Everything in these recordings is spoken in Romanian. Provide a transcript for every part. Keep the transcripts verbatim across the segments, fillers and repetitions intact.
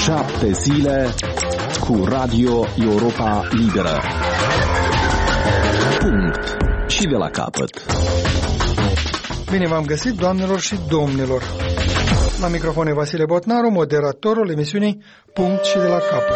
Șapte zile cu Radio Europa Liberă. Punct. Și de la capăt. Bine v-am găsit, doamnelor și domnilor. La microfon e Vasile Botnaru, moderatorul emisiunii Punct și de la capăt.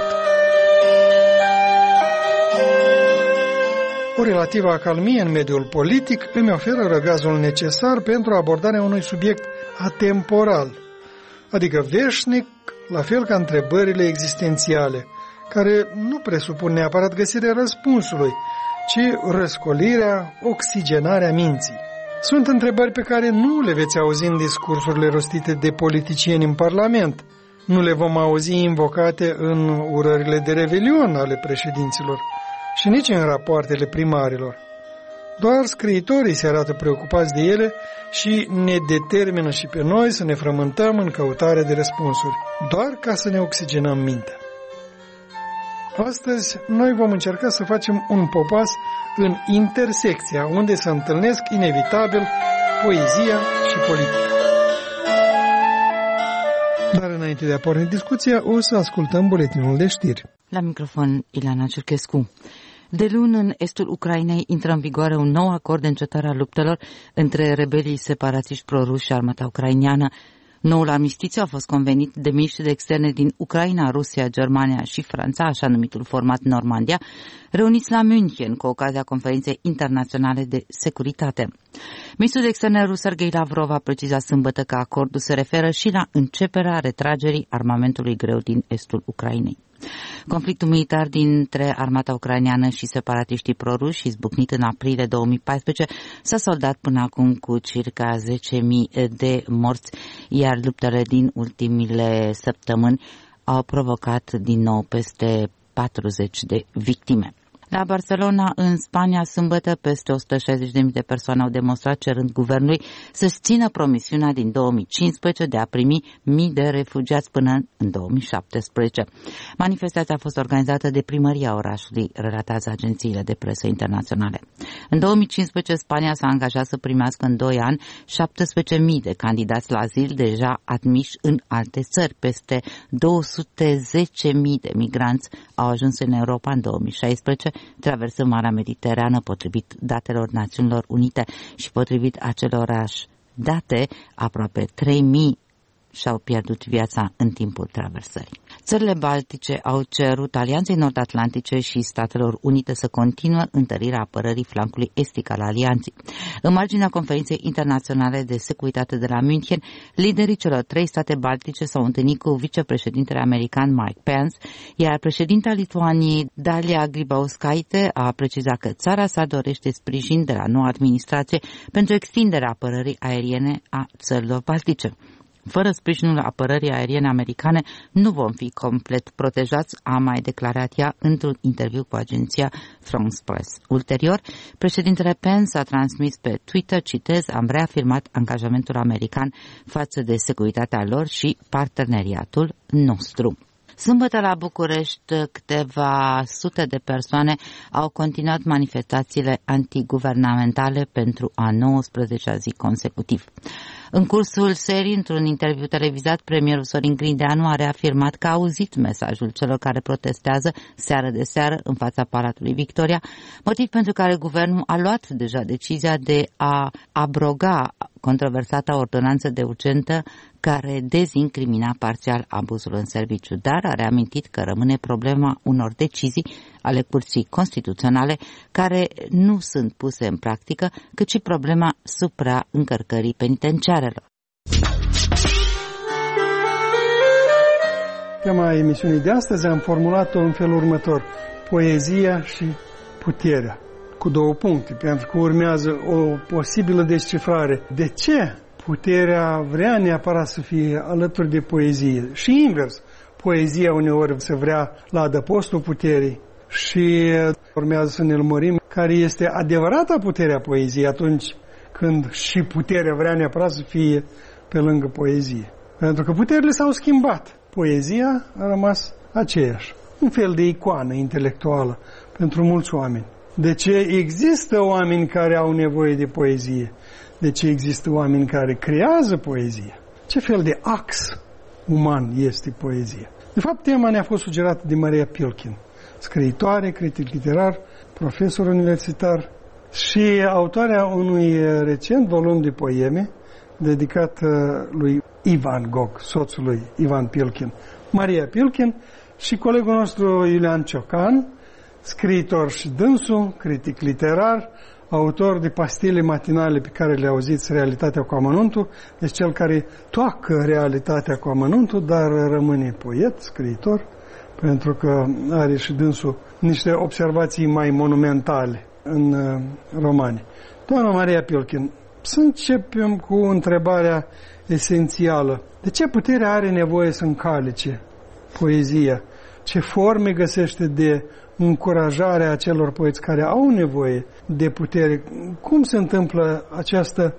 O relativă acalmie în mediul politic îmi oferă răgazul necesar pentru abordarea unui subiect atemporal, adică veșnic, la fel ca întrebările existențiale, care nu presupun neapărat găsirea răspunsului, ci răscolirea, oxigenarea minții. Sunt întrebări pe care nu le veți auzi în discursurile rostite de politicieni în Parlament, nu le vom auzi invocate în urările de revelion ale președinților și nici în rapoartele primarilor. Doar scriitorii se arată preocupați de ele și ne determină și pe noi să ne frământăm în căutarea de răspunsuri, doar ca să ne oxigenăm mintea. Astăzi, noi vom încerca să facem un popas în intersecția unde se întâlnesc inevitabil poezia și politica. Dar înainte de a porni discuția, o să ascultăm buletinul de știri. La microfon, Ileana Ciurchescu. De luni, în estul Ucrainei, intră în vigoare un nou acord de încetare a luptelor între rebelii separatiști proruși și armata ucraineană. Noul armistițiu a fost convenit de miniștri de externe din Ucraina, Rusia, Germania și Franța, așa numitul format Normandia, reuniți la München cu ocazia conferinței internaționale de securitate. Ministrul de externe rus Sergei Lavrov a precizat sâmbătă că acordul se referă și la începerea retragerii armamentului greu din estul Ucrainei. Conflictul militar dintre armata ucraineană și separatiștii proruși, izbucnit în aprilie două mii paisprezece, s-a soldat până acum cu circa zece mii de morți, iar luptele din ultimile săptămâni au provocat din nou peste patruzeci de victime. La Barcelona, în Spania, sâmbătă, peste o sută șaizeci de mii de persoane au demonstrat cerând guvernului să-și țină promisiunea din două mii cincisprezece de a primi mii de refugiați până în două mii șaptesprezece. Manifestația a fost organizată de primăria orașului, relatează agențiile de presă internaționale. În două mii cincisprezece, Spania s-a angajat să primească în doi ani șaptesprezece mii de candidați la azil deja admiși în alte țări. Peste două sute zece mii de migranți au ajuns în Europa în două mii șaisprezece, traversând Marea Mediterană, potrivit datelor Națiunilor Unite, și potrivit acelorași date, aproape trei mii și-au pierdut viața în timpul traversării. Țările baltice au cerut Alianței Nord-Atlantice și Statelor Unite să continuă întărirea apărării flancului estic al alianței. În marginea conferinței internaționale de securitate de la München, liderii celor trei state baltice s-au întâlnit cu vicepreședintele american Mike Pence, iar președinta Lituaniei Dalia Grybauskaite a precizat că țara sa dorește sprijin de la noua administrație pentru extinderea apărării aeriene a țărilor baltice. Fără sprijinul apărării aeriene americane nu vom fi complet protejați, a mai declarat ea într-un interviu cu agenția France Press. Ulterior, președintele Pence a transmis pe Twitter, citez, am reafirmat angajamentul american față de securitatea lor și parteneriatul nostru. Sâmbătă la București, câteva sute de persoane au continuat manifestațiile antiguvernamentale pentru a nouăsprezecea zi consecutiv. În cursul serii, într-un interviu televizat, premierul Sorin Grindeanu a reafirmat că a auzit mesajul celor care protestează seară de seară în fața Palatului Victoria, motiv pentru care guvernul a luat deja decizia de a abroga controversata ordonanță de urgență care dezincrimina parțial abuzul în serviciu, dar a reamintit că rămâne problema unor decizii ale Curții Constituționale care nu sunt puse în practică, cât și problema supraîncărcării penitenciarelor. Tema emisiunii de astăzi am formulat-o în felul următor: poezia și puterea, cu două puncte, pentru că urmează o posibilă descifrare. De ce puterea vrea neapărat să fie alături de poezie? Și invers, poezia uneori se vrea la adăpostul puterii. Și urmează să ne lămurim care este adevărata puterea poeziei atunci când și puterea vrea neapărat să fie pe lângă poezie. Pentru că puterile s-au schimbat. Poezia a rămas aceeași. Un fel de icoană intelectuală pentru mulți oameni. De ce există oameni care au nevoie de poezie? De ce există oameni care creează poezie? Ce fel de ax uman este poezia? De fapt, tema ne-a fost sugerată de Maria Pilkin, scriitoare, critic literar, profesor universitar și autoarea unui recent volum de poeme dedicat lui Ivan Gog, soțul lui Ivan Pilkin. Maria Pilkin și colegul nostru Iulian Ciocan, scriitor și dânsul, critic literar, autor de pastile matinale pe care le auziți, Realitatea cu amănuntul, deci cel care toacă realitatea cu amănuntul, dar rămâne poet, scriitor, pentru că are și dânsul niște observații mai monumentale în uh, romane. Doamna Maria Pilkin, să începem cu întrebarea esențială. De ce putere are nevoie să încalice poezia? Ce forme găsește de încurajare a celor poeți care au nevoie de putere? Cum se întâmplă această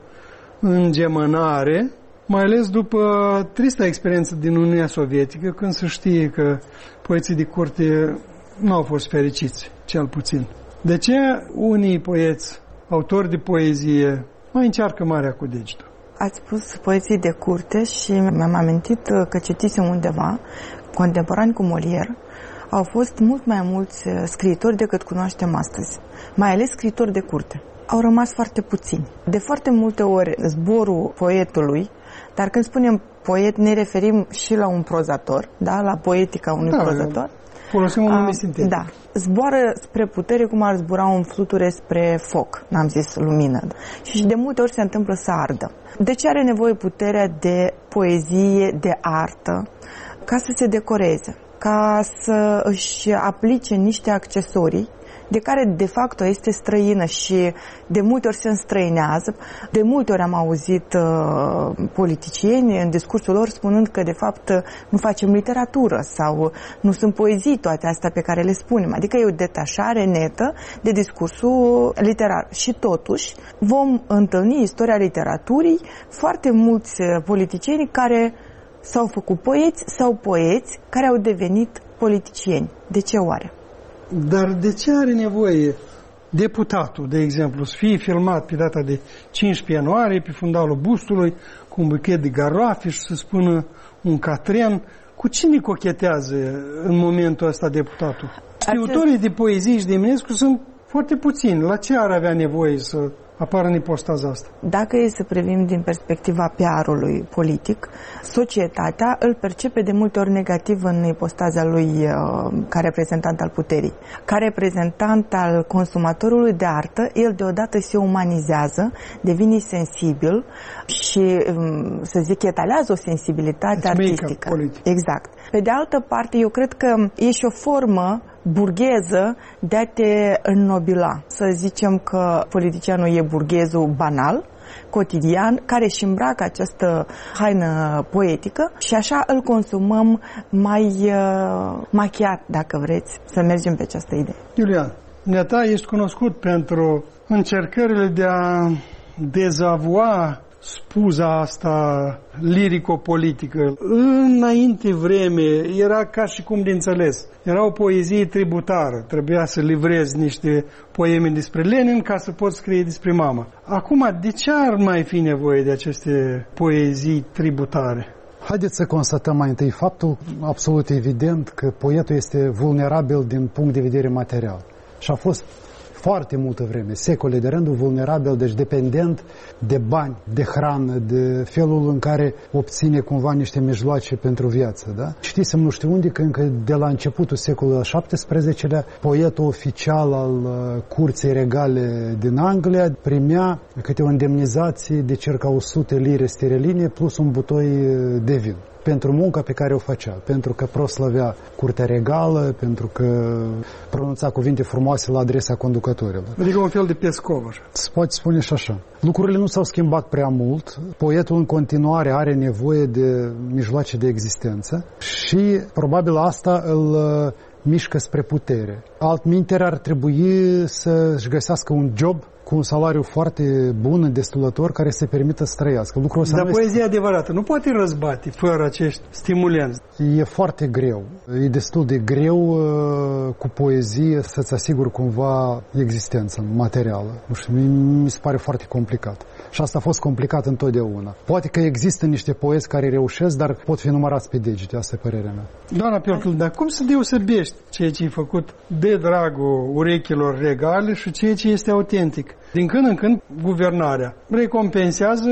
îngemănare, mai ales după trista experiență din Uniunea Sovietică, când se știe că poeții de curte nu au fost fericiți, cel puțin. De ce unii poeți, autori de poezie, mai încearcă marea cu degetul? Ați spus poeții de curte și mi-am amintit că citisem undeva, contemporani cu Molière, au fost mult mai mulți scriitori decât cunoaștem astăzi, mai ales scriitori de curte. Au rămas foarte puțini. De foarte multe ori zborul poetului, dar când spunem poet ne referim și la un prozator, da? La poetica unui da, prozator. Folosim un nume sintetic. Da. Zboară spre putere cum ar zbura un fluture spre foc, n-am zis lumină. Și de multe ori se întâmplă să ardă. De ce are nevoie puterea de poezie, de artă? Ca să se decoreze, ca să își aplice niște accesorii de care de fapt este străină și de multe ori se înstrăinează. De multe ori am auzit uh, politicieni în discursul lor spunând că de fapt nu facem literatură sau nu sunt poezii toate astea pe care le spunem. Adică e o detașare netă de discursul literar. Și totuși vom întâlni istoria literaturii foarte mulți politicieni care s-au făcut poeți sau poeți care au devenit politicieni. De ce oare? Dar de ce are nevoie deputatul, de exemplu, să fie filmat pe data de cincisprezece ianuarie pe fundalul bustului cu un buchet de garoafe și să spună un catren? Cu cine cochetează în momentul ăsta deputatul? Scriitorii de poezii și de Eminescu sunt foarte puțini. La ce ar avea nevoie să apară în ipostaza asta? Dacă e să privim din perspectiva P R-ului politic, societatea îl percepe de multe ori negativ în ipostaza lui uh, ca reprezentant al puterii. Ca reprezentant al consumatorului de artă, el deodată se umanizează, devine sensibil și, um, să zic, etalează o sensibilitate artistică. Exact. Pe de altă parte, eu cred că e și o formă burgheză de a te înnobila. Să zicem că politicianul e burghezul banal, cotidian, care își îmbracă această haină poetică și așa îl consumăm mai uh, machiat, dacă vreți, să mergem pe această idee. Iulian, dumneata ești cunoscut pentru încercările de a dezavua spuza asta lirico-politică. Înainte vreme era ca și cum de înțeles. Era o poezie tributară. Trebuia să livrezi niște poeme despre Lenin ca să poți scrie despre mamă. Acum, de ce ar mai fi nevoie de aceste poezii tributare? Haideți să constatăm mai întâi faptul absolut evident că poetul este vulnerabil din punct de vedere material. Și a fost foarte multă vreme, secole de rândul, vulnerabil, deci dependent de bani, de hrană, de felul în care obține cumva niște mijloace pentru viață. Da? Știsem nu știu unde că încă de la începutul secolului al șaptesprezecelea, poetul oficial al uh, curții regale din Anglia primea câte o indemnizație de circa o sută lire sterline plus un butoi de vin pentru munca pe care o făcea, pentru că proslăvea curtea regală, pentru că pronunța cuvinte frumoase la adresa conducătorilor. Adică un fel de pescovăr. Se poate spune și așa. Lucrurile nu s-au schimbat prea mult. Poetul în continuare are nevoie de mijloace de existență și probabil asta îl mișcă spre putere. Altminteri ar trebui să-și găsească un job cu un salariu foarte bun, destulător, care se permită să trăiască. Lucrul ăsta Dar nu poezia este... adevărată nu poate răzbate fără acești stimulenți. E foarte greu. E destul de greu cu poezie să-ți asiguri cumva existența materială. Nu știu, mi se pare foarte complicat. Și asta a fost complicat întotdeauna. Poate că există niște poezi care reușesc, dar pot fi numărați pe degete, asta e părerea mea. Doamna Piorcăl, dar cum să deosebești ceea ce ai făcut de dragul urechilor regale și ceea ce este autentic? Din când în când, guvernarea recompensează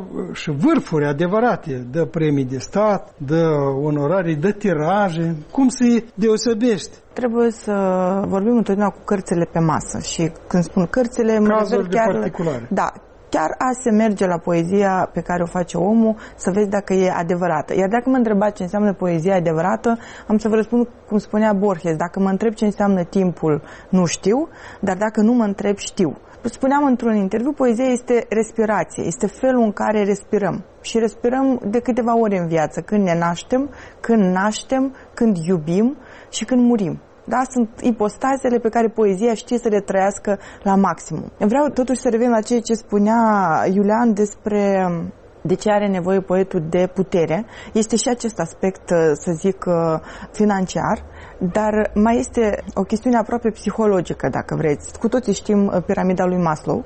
și vârfuri adevărate, dă premii de stat, dă onorarii, dă tiraje. Cum să-i deosebești? Trebuie să vorbim întotdeauna cu cărțile pe masă și când spun cărțile, mă refer chiar... particulare. Da, chiar a se merge la poezia pe care o face omul să vezi dacă e adevărată. Iar dacă mă întrebați ce înseamnă poezia adevărată, am să vă răspund cum spunea Borges. Dacă mă întreb ce înseamnă timpul, nu știu, dar dacă nu mă întreb, știu. Spuneam într-un interviu, poezia este respirație, este felul în care respirăm. Și respirăm de câteva ori în viață, când ne naștem, când naștem, când iubim și când murim. Da? Sunt ipostazele pe care poezia știe să le trăiască la maximum. Vreau totuși să revin la ceea ce spunea Iulian despre de ce are nevoie poetul de putere. Este și acest aspect, să zic, financiar, dar mai este o chestiune aproape psihologică, dacă vreți. Cu toții știm piramida lui Maslow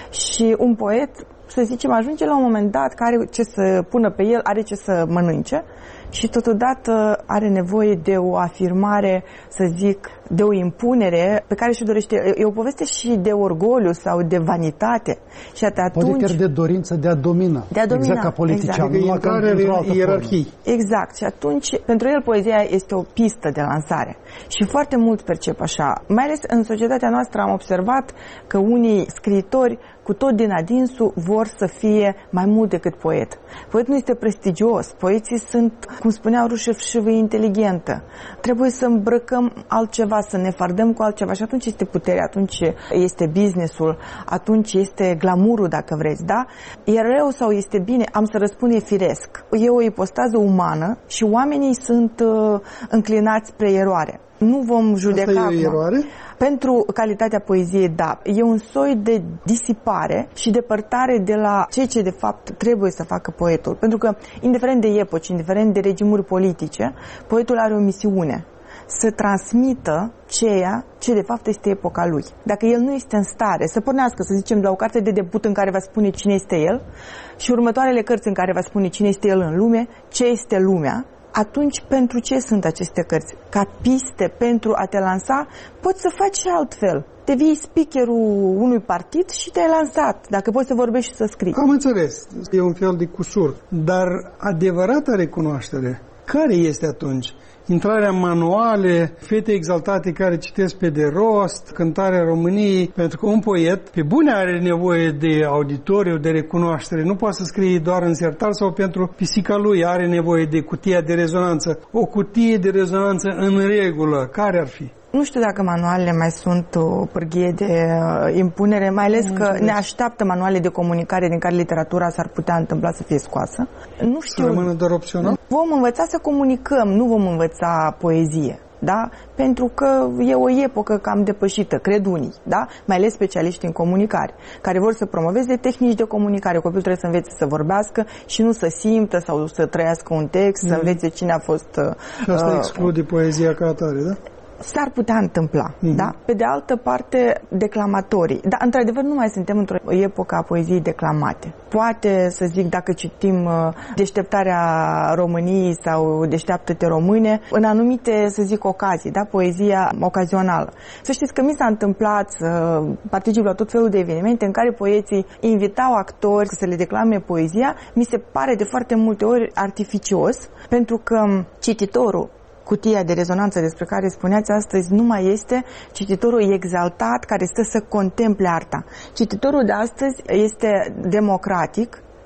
și un poet, să zicem, ajunge la un moment dat că are ce să pună pe el, are ce să mănânce și totodată are nevoie de o afirmare, să zic, de o impunere pe care și-o dorește. E o poveste și de orgoliu sau de vanitate. Și atunci... Poate chiar de dorință de a domina. De a domina, exact ca politician. Exact. Intrarea în ierarhii. Exact. Și atunci, pentru el, poezia este o pistă de lansare. Și foarte mult percep așa. Mai ales în societatea noastră am observat că unii scriitori cu tot din adinsul vor să fie mai mult decât poet. Poetul nu este prestigios. Poeții sunt, cum spunea Rușev, inteligentă. Trebuie să îmbrăcăm altceva, să ne fardăm cu altceva și atunci este puterea, atunci este businessul, atunci este glamurul, dacă vreți, da? E rău sau este bine? Am să răspund, e firesc. E o ipostază umană și oamenii sunt uh, înclinați spre eroare. Nu vom judeca. Asta e o eroare? Pentru calitatea poeziei, da. E un soi de disipare și depărtare de la ceea ce de fapt trebuie să facă poetul. Pentru că, indiferent de epoci, indiferent de regimuri politice, poetul are o misiune. Să transmită ceea ce de fapt este epoca lui. Dacă el nu este în stare să pornească, să zicem, de la o carte de debut în care va spune cine este el și următoarele cărți în care va spune cine este el în lume, ce este lumea, atunci pentru ce sunt aceste cărți? Ca piste pentru a te lansa, poți să faci și altfel. Devii speakerul unui partid și te-ai lansat, dacă poți să vorbești și să scrii. Am înțeles, e un fel de cusur. Dar adevărata recunoaștere, care este atunci? Intrarea în manuale, fete exaltate care citesc pe de rost, cântarea României, pentru că un poet, pe bune, are nevoie de auditoriu, de recunoaștere. Nu poate să scrie doar în sertar sau pentru pisica lui, are nevoie de cutia de rezonanță. O cutie de rezonanță în regulă, care ar fi? Nu știu dacă manualele mai sunt o pârghie de impunere, mai ales că ne așteaptă manuale de comunicare din care literatura s-ar putea întâmpla să fie scoasă. Nu știu. Să rămână doar opțional? Vom învăța să comunicăm, nu vom învăța poezie. Da? Pentru că e o epocă cam depășită, cred unii, da? Mai ales specialiști în comunicare, care vor să promoveze tehnici de comunicare. Copilul trebuie să învețe să vorbească și nu să simtă sau să trăiască un text, mm. să învețe cine a fost... Și asta uh, exclude poezia ca atare, da? S-ar putea întâmpla, mm-hmm. da? Pe de altă parte, declamatorii. Dar, într-adevăr, nu mai suntem într-o epocă a poeziei declamate. Poate, să zic, dacă citim uh, Deșteptarea României sau Deșteaptă-te române, în anumite, să zic, ocazii, da? Poezia ocazională. Să știți că mi s-a întâmplat să uh, particip la tot felul de evenimente în care poeții invitau actori să le declame poezia. Mi se pare de foarte multe ori artificios, pentru că cititorul, cutia de rezonanță despre care spuneați astăzi, nu mai este cititorul exaltat care stă să contemple arta. Cititorul de astăzi este democratic,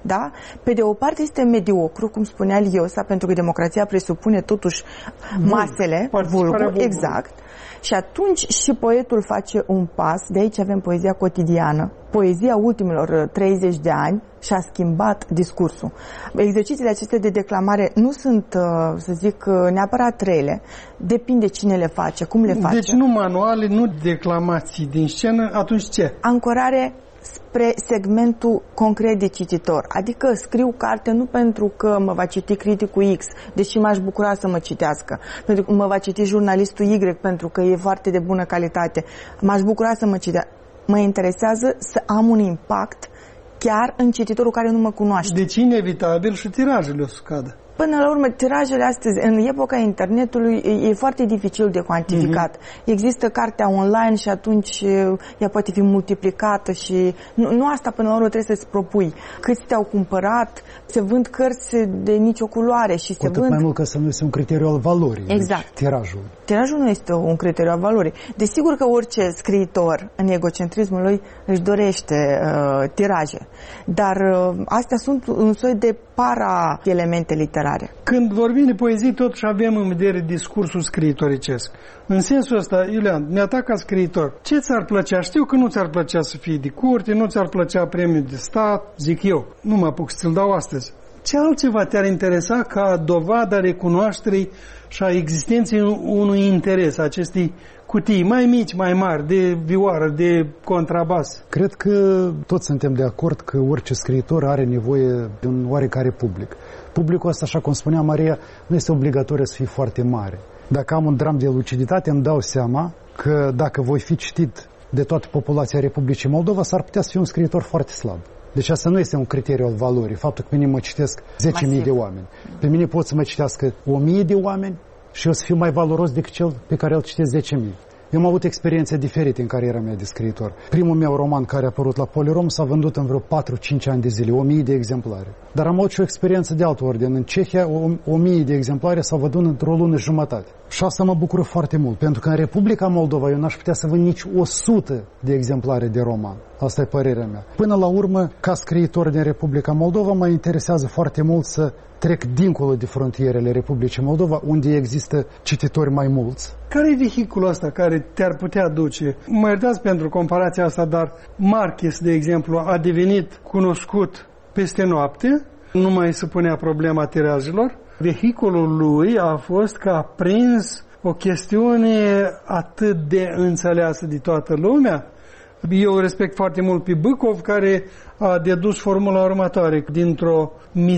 Da? Pe de o parte este mediocru, cum spunea Liosa, pentru că democrația presupune totuși masele, vulgul, exact. Și atunci și poetul face un pas, de aici avem poezia cotidiană. Poezia ultimilor treizeci de ani și-a schimbat discursul. Exercițiile acestea de declamare nu sunt, să zic, neapărat rele, depinde cine le face, cum le face. Deci nu manuale, nu declamații din scenă, atunci ce? Ancorare spre segmentul concret de cititor. Adică scriu carte nu pentru că mă va citi criticul X, deși m-aș bucura să mă citească, pentru că mă va citi jurnalistul Y, pentru că e foarte de bună calitate. M-aș bucura să mă citească. Mă interesează să am un impact chiar în cititorul care nu mă cunoaște. Deci inevitabil și tirajele o să scadă. Până la urmă, tirajele astăzi, în epoca internetului, e foarte dificil de cuantificat. Uh-huh. Există cartea online și atunci ea poate fi multiplicată și nu, nu asta până la urmă trebuie să-ți propui. Câți te-au cumpărat, se vând cărți de nicio culoare și se vând... vând... mai mult că să nu este un criteriu al valorii. Exact. Deci, tirajul. Tirajul nu este un criteriu al valorii. Desigur că orice scriitor în egocentrismul lui își dorește uh, tiraje, dar uh, astea sunt un soi de para-elemente literare. Când vorbim de poezie, totuși avem în vedere discursul scriitoricesc. În sensul ăsta, Iulian, ne atac ca scriitor. Ce ți-ar plăcea? Știu că nu ți-ar plăcea să fii de curte, nu ți-ar plăcea premiul de stat, zic eu. Nu mă apuc să ți-l dau astăzi. Ce altceva te-ar interesa ca dovada recunoașterii și a existenței unui interes, acestei cutii mai mici, mai mari, de vioară, de contrabas? Cred că toți suntem de acord că orice scriitor are nevoie de un oarecare public. Publicul ăsta, așa cum spunea Maria, nu este obligatoriu să fie foarte mare. Dacă am un dram de luciditate, îmi dau seama că dacă voi fi citit de toată populația Republicii Moldova, s-ar putea să fiu un scriitor foarte slab. Deci asta nu este un criteriu al valorii. Faptul că pe mine mă citesc zece mii de oameni. Pe mine pot să mă citească o mie de oameni și eu să fiu mai valoros decât cel pe care îl citesc zece mii. Eu am avut experiențe diferite în cariera mea de scriitor. Primul meu roman care a apărut la Polirom s-a vândut în vreo patru-cinci ani de zile, o mie de exemplare. Dar am avut și o experiență de alt ordin. În Cehia, o, o mie de exemplare s-au vândut într-o lună și jumătate. Și asta mă bucură foarte mult, pentru că în Republica Moldova eu n-aș putea să vând nici o sută de exemplare de roman. Asta e părerea mea. Până la urmă, ca scriitor din Republica Moldova, mă interesează foarte mult să trec dincolo de frontierele Republicii Moldova, unde există cititori mai mulți. Care e vehiculul ăsta care te-ar putea duce? Mă iertați pentru comparația asta, dar Marquez, de exemplu, a devenit cunoscut peste noapte, nu mai se punea problema tirajelor. Vehiculul lui a fost că a prins o chestiune atât de înțeleasă de toată lumea. Eu respect foarte mult pe Bâcov, care a dedus formula următoare. Dintr-o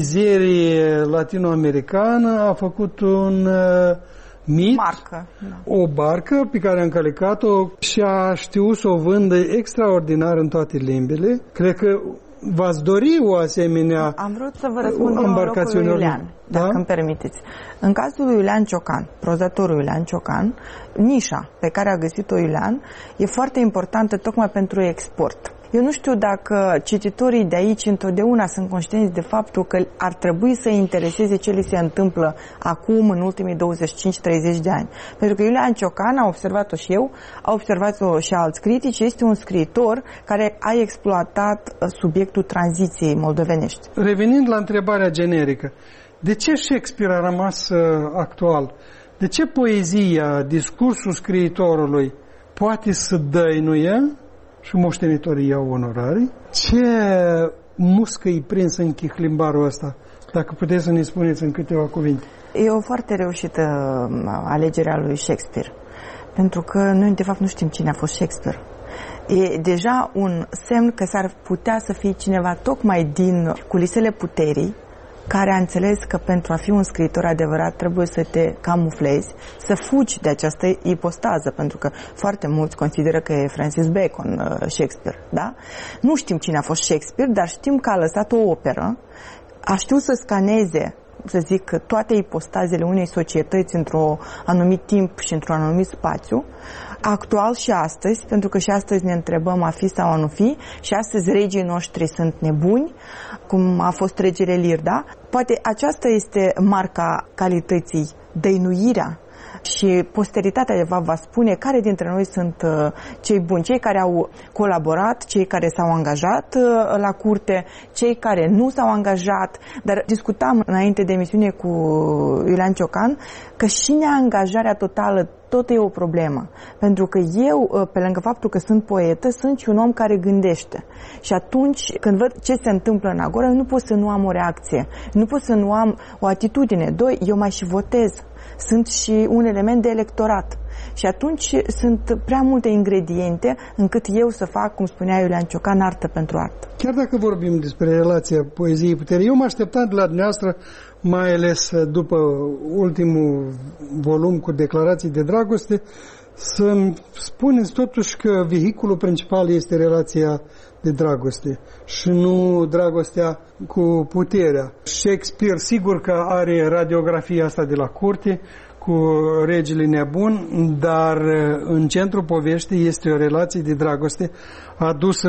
mizerie latinoamericană a făcut un uh, mit, Marcă, da. O barcă pe care a încălecat-o și a știut să o vândă extraordinar în toate limbile. Cred că v-ați dori o asemenea Am vrut să vă răspund în locul lui Iulian, dacă da? îmi permiteți. În cazul lui Iulian Ciocan, prozatorul Iulian Ciocan, nișa pe care a găsit-o Iulian e foarte importantă tocmai pentru export. Eu nu știu dacă cititorii de aici întotdeauna sunt conștienți de faptul că ar trebui să intereseze ce li se întâmplă acum, în ultimii douăzeci și cinci treizeci de ani. Pentru că Iulian Ciocan, a observat-o și eu, a observat-o și alți critici, este un scriitor care a exploatat subiectul tranziției moldovenești. Revenind la întrebarea generică, de ce Shakespeare a rămas actual? De ce poezia, discursul scriitorului poate să dăinuie și moștenitorii iau onorarii? Ce muscă îi prins în chihlimbarul ăsta? Dacă puteți să ne spuneți în câteva cuvinte. E o foarte reușită alegerea lui Shakespeare. Pentru că noi, de fapt, nu știm cine a fost Shakespeare. E deja un semn că s-ar putea să fie cineva tocmai din culisele puterii, care a înțeles că pentru a fi un scriitor adevărat trebuie să te camuflezi, să fugi de această ipostază, pentru că foarte mulți consideră că e Francis Bacon Shakespeare, da? Nu știm cine a fost Shakespeare, dar știm că a lăsat o operă, a știut să scaneze, să zic, toate ipostazele unei societăți într-un anumit timp și într-un anumit spațiu, actual și astăzi, pentru că și astăzi ne întrebăm a fi sau a nu fi, și astăzi regii noștri sunt nebuni, cum a fost regele Lir, da? Poate aceasta este marca calității, dăinuirea, și posteritatea de fapt va spune care dintre noi sunt cei buni, cei care au colaborat, cei care s-au angajat la curte, cei care nu s-au angajat. Dar discutam înainte de emisiune cu Iulian Ciocan că și neangajarea totală tot e o problemă. Pentru că eu, pe lângă faptul că sunt poetă, sunt și un om care gândește. Și atunci, când văd ce se întâmplă în Agora, nu pot să nu am o reacție. Nu pot să nu am o atitudine. Doi, eu mai și votez. Sunt și un element de electorat. Și atunci sunt prea multe ingrediente încât eu să fac, cum spunea Iulian Ciocan, artă pentru artă. Chiar dacă vorbim despre relația poeziei-putere, eu mă așteptam de la dumneavoastră, mai ales după ultimul volum cu declarații de dragoste, să-mi spuneți totuși că vehiculul principal este relația de dragoste și nu dragostea cu puterea. Shakespeare sigur că are radiografia asta de la curte cu regele nebun, dar în centrul poveștii este o relație de dragoste adusă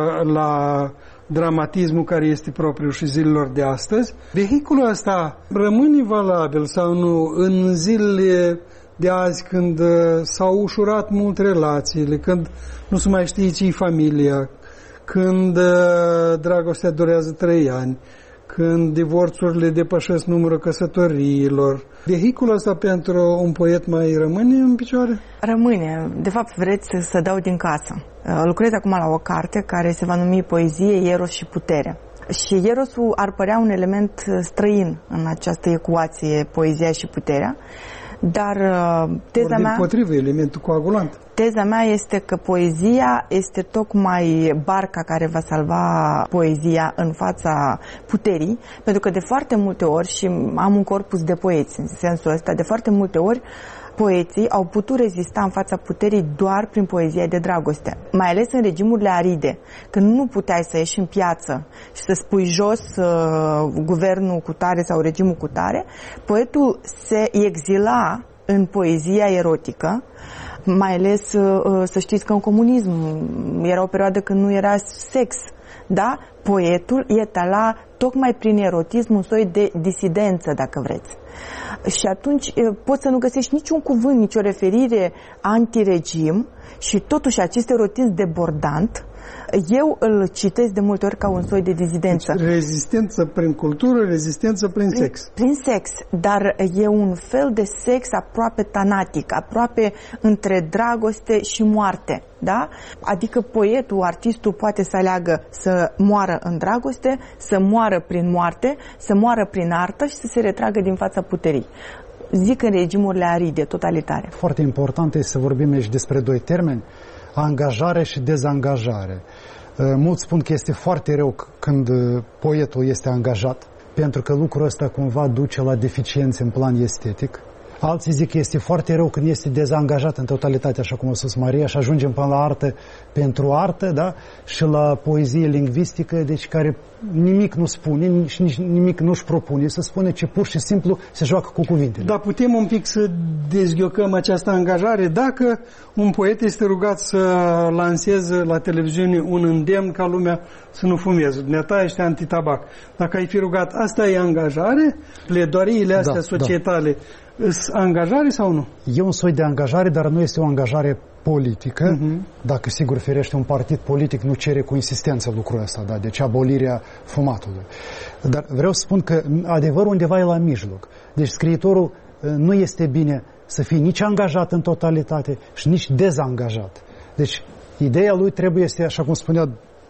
la dramatismul care este propriu și zilelor de astăzi. Vehiculul ăsta rămâne valabil sau nu în zilele de azi, când s-au ușurat mult relațiile, când nu se mai știe ce-i familia, când dragostea durează trei ani, când divorțurile depășesc numărul căsătoriilor. Vehiculul ăsta pentru un poet mai rămâne în picioare? Rămâne. De fapt, vreți să dau din casă. Lucrez acum la o carte care se va numi Poezie, Eros și Putere. Și Erosul ar părea un element străin în această ecuație, poezia și puterea. Dar teza mea... Potrivă, elementul coagulant. Teza mea este că poezia este tocmai barca care va salva poezia în fața puterii, pentru că de foarte multe ori, și am un corpus de poeți în sensul ăsta, de foarte multe ori poeții au putut rezista în fața puterii doar prin poezia de dragoste. Mai ales în regimurile aride, când nu puteai să ieși în piață și să spui jos uh, guvernul cu tare sau regimul cu tare, poetul se exila în poezia erotică, mai ales uh, să știți că în comunism era o perioadă când nu era sex, da? Poetul etala tocmai prin erotism un soi de disidență, dacă vreți. Și atunci poți să nu găsești niciun cuvânt, nicio referire antiregim și totuși acest erotism debordant eu îl citesc de multe ori ca un soi de dizidență. Deci, rezistență prin cultură, rezistență prin, prin sex. Prin sex, dar e un fel de sex aproape tanatic, aproape între dragoste și moarte. Da? Adică poetul, artistul poate să aleagă să moară în dragoste, să moară prin moarte, să moară prin artă și să se retragă din fața puterii. Zic în regimurile aride, totalitare. Foarte important este să vorbim aici despre doi termeni, angajare și dezangajare. Mulți spun că este foarte rău când poetul este angajat, pentru că lucrul ăsta cumva duce la deficiențe în plan estetic. Alții zic că este foarte rău când este dezangajat în totalitate, așa cum a spus Maria, și ajungem până la artă pentru artă, da? Și la poezie lingvistică, deci care nimic nu spune și nici nimic nu-și propune să spune, ci pur și simplu se joacă cu cuvintele. Dar putem un pic să dezghiocăm această angajare dacă un poet este rugat să lanseze la televiziune un îndemn ca lumea să nu fumeze. Dumneata ești antitabac. Dacă ai fi rugat, asta e angajare? Pledoariile astea da, societale da. Sunt angajare sau nu? E un soi de angajare, dar nu este o angajare politică. Uh-huh. Dacă, sigur, ferește un partid politic, nu cere cu insistență lucrul ăsta, da? Deci abolirea fumatului. Dar vreau să spun că adevărul undeva e la mijloc. Deci scriitorul nu este bine să fie nici angajat în totalitate și nici dezangajat. Deci ideea lui trebuie să, așa cum spunea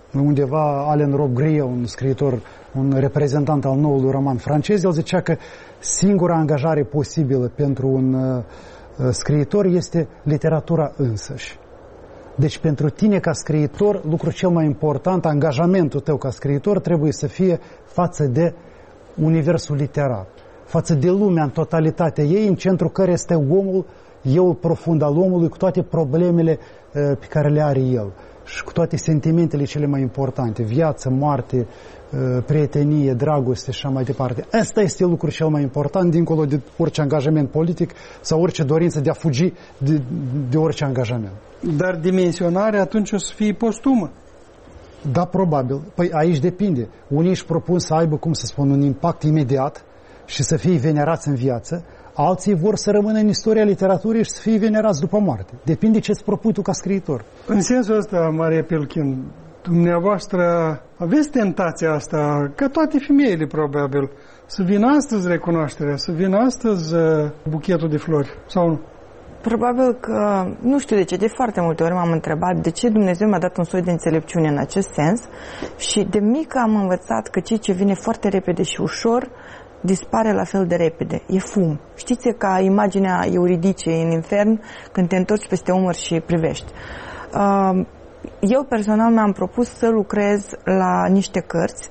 undeva Alain Robbe-Grillet, un scriitor, un reprezentant al noului roman francez, el zicea că singura angajare posibilă pentru un uh, scriitor este literatura însăși. Deci pentru tine ca scriitor, lucrul cel mai important, angajamentul tău ca scriitor trebuie să fie față de universul literar, față de lumea în totalitatea ei, în centrul care este omul, eu profund al omului, cu toate problemele uh, pe care le are el și cu toate sentimentele cele mai importante, viață, moarte, prietenie, dragoste și așa mai departe. Asta este lucrul cel mai important, dincolo de orice angajament politic sau orice dorință de a fugi de, de orice angajament. Dar dimensionarea atunci o să fie postumă. Da, probabil. Păi aici depinde. Unii își propun să aibă, cum să spun, un impact imediat și să fie venerați în viață. Alții vor să rămână în istoria literaturii și să fie venerați după moarte. Depinde ce-ți propui tu ca scriitor. În sensul ăsta, Maria Pilkin, dumneavoastră aveți tentația asta, ca toate femeile probabil, să vină astăzi recunoașterea, să vină astăzi buchetul de flori, sau nu? Probabil că, nu știu de ce, de foarte multe ori m-am întrebat de ce Dumnezeu mi-a dat un soi de înțelepciune în acest sens și de mică am învățat că ceea ce vine foarte repede și ușor dispare la fel de repede. E fum. Știți, ca imaginea Euridicei în infern când te întorci peste umăr și privești. Eu personal mi-am propus să lucrez la niște cărți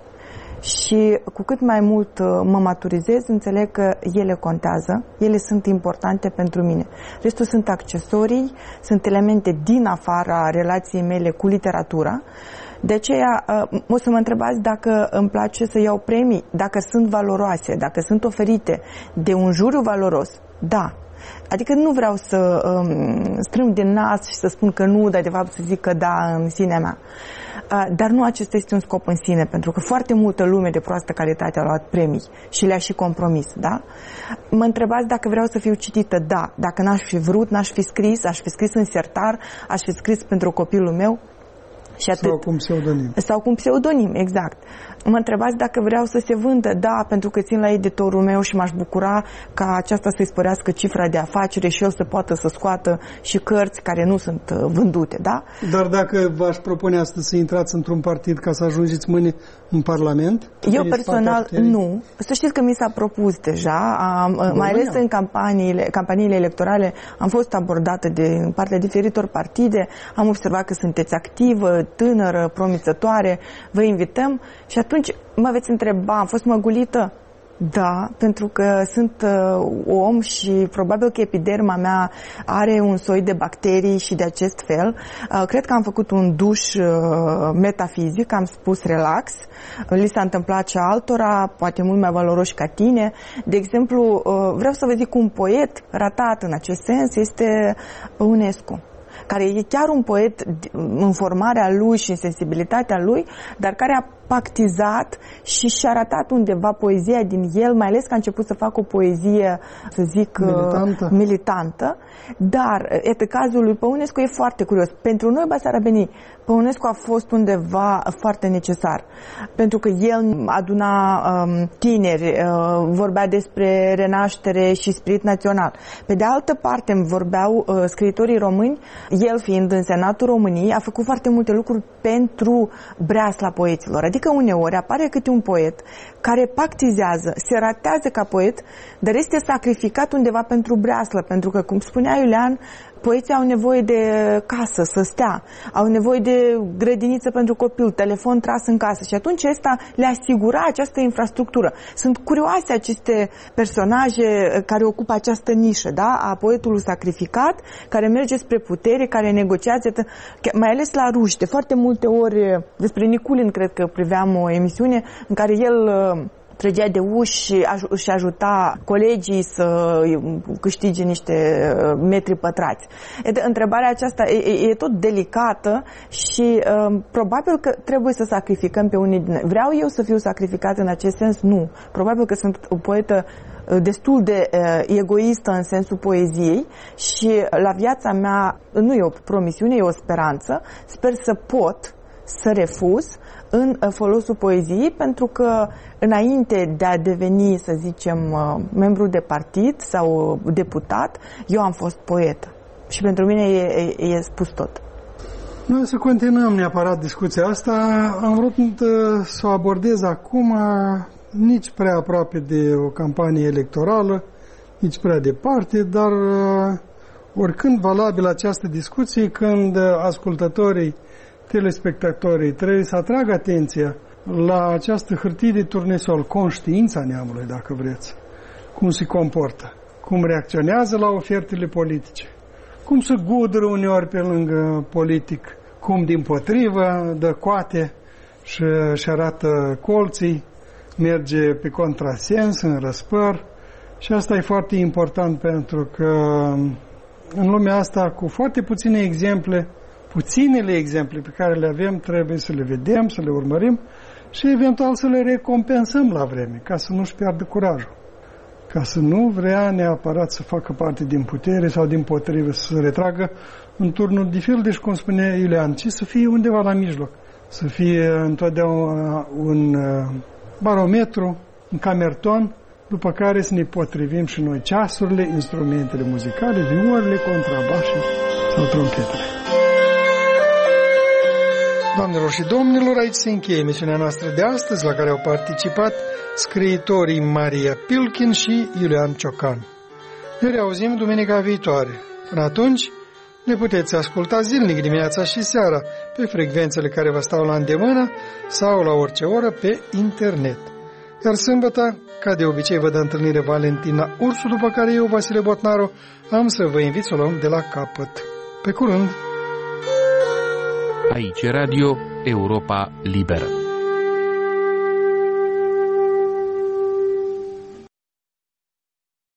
și cu cât mai mult mă maturizez, înțeleg că ele contează, ele sunt importante pentru mine. Restul sunt accesorii, sunt elemente din afara relației mele cu literatura. De aceea o să mă întrebați dacă îmi place să iau premii, dacă sunt valoroase, dacă sunt oferite de un juriu valoros. Da. Adică nu vreau să um, strâng din nas și să spun că nu, dar de fapt să zic că da în sinea mea. Uh, dar nu acesta este un scop în sine, pentru că foarte multă lume de proastă calitate a luat premii și le-a și compromis, da? Mă întrebați dacă vreau să fiu citită, da. Dacă n-aș fi vrut, n-aș fi scris, aș fi scris în sertar, aș fi scris pentru copilul meu. Și atât. Sau cu un pseudonim. Sau cu un pseudonim, exact. Mă întrebați dacă vreau să se vândă, da, pentru că țin la editorul meu și m-aș bucura ca aceasta să-i sporească cifra de afacere și el să poată să scoată și cărți care nu sunt vândute, da? Dar dacă v-aș propune astăzi să intrați într-un partid ca să ajungeți mâine în Parlament? Eu personal nu. Să știți că mi s-a propus deja, am, mai ales în campaniile, campaniile electorale, am fost abordată de partea diferitor partide, am observat că sunteți activă, tânără, promițătoare, vă invităm și atunci mă veți întreba, am fost măgulită? Da, pentru că sunt uh, om și probabil că epiderma mea are un soi de bacterii și de acest fel. Uh, cred că am făcut un duș uh, metafizic, am spus relax. Li s-a întâmplat și altora, poate mult mai valoroși ca tine. De exemplu, uh, vreau să vă zic un poet ratat în acest sens este Ionescu, care e chiar un poet în formarea lui și în sensibilitatea lui, dar care a pactizat și și-a arătat undeva poezia din el, mai ales că a început să facă o poezie, să zic, militantă. militantă. Dar, iată, cazul lui Păunescu e foarte curios. Pentru noi, basarabenii, Păunescu a fost undeva foarte necesar, pentru că el aduna um, tineri, uh, vorbea despre renaștere și spirit național. Pe de altă parte, îmi vorbeau uh, scriitorii români, el fiind în Senatul României, a făcut foarte multe lucruri pentru breasla poeților. Adică uneori apare câte un poet care pactizează, se ratează ca poet, dar este sacrificat undeva pentru breaslă, pentru că, cum spunea Iulian, poeții au nevoie de casă, să stea, au nevoie de grădiniță pentru copil, telefon tras în casă și atunci ăsta le asigura această infrastructură. Sunt curioase aceste personaje care ocupă această nișă, da? A poetului sacrificat, care merge spre putere, care negociază, mai ales la ruși. De foarte multe ori, despre Niculin, cred că priveam o emisiune în care el trăgea de uși și își ajuta colegii să câștige niște metri pătrați. Întrebarea aceasta e, e tot delicată și um, probabil că trebuie să sacrificăm pe unii din noi. Vreau eu să fiu sacrificat în acest sens? Nu. Probabil că sunt o poetă destul de uh, egoistă în sensul poeziei și la viața mea nu e o promisiune, e o speranță. Sper să pot să refuz în folosul poeziei, pentru că înainte de a deveni, să zicem, membru de partid sau deputat, eu am fost poetă. Și pentru mine e, e, e spus tot. Noi să continuăm neapărat discuția asta. Am vrut să o abordez acum nici prea aproape de o campanie electorală, nici prea departe, dar oricând valabilă această discuție, când ascultătorii, telespectatorii trebuie să atragă atenția la această hârtie de turnesol, conștiința neamului, dacă vreți, cum se comportă, cum reacționează la ofertele politice, cum se gudră uneori pe lângă politic, cum dimpotrivă dă coate și, și arată colții, merge pe contrasens, în răspăr. Și asta e foarte important, pentru că în lumea asta, cu foarte puține exemple, puținele exemple pe care le avem, trebuie să le vedem, să le urmărim și eventual să le recompensăm la vreme, ca să nu-și piardă curajul. ca să nu vrea neapărat să facă parte din putere sau din potrivă să se retragă în turnul de fel, deci cum spunea Iulian, ci să fie undeva la mijloc, să fie întotdeauna un barometru, un camerton, după care să ne potrivim și noi ceasurile, instrumentele muzicale, vioarele, contrabașii sau trompetele. Doamnelor și domnilor, aici se încheie emisiunea noastră de astăzi, la care au participat scriitorii Maria Pilkin și Iulian Ciocan. Ne reauzim duminica viitoare. Până atunci, ne puteți asculta zilnic dimineața și seara pe frecvențele care vă stau la îndemână sau la orice oră pe internet. Iar sâmbătă, ca de obicei, vă dă întâlnire Valentina Ursu, după care eu, Vasile Botnaru, am să vă invit să o luăm de la capăt. Pe curând! Aici Radio Europa Liberă.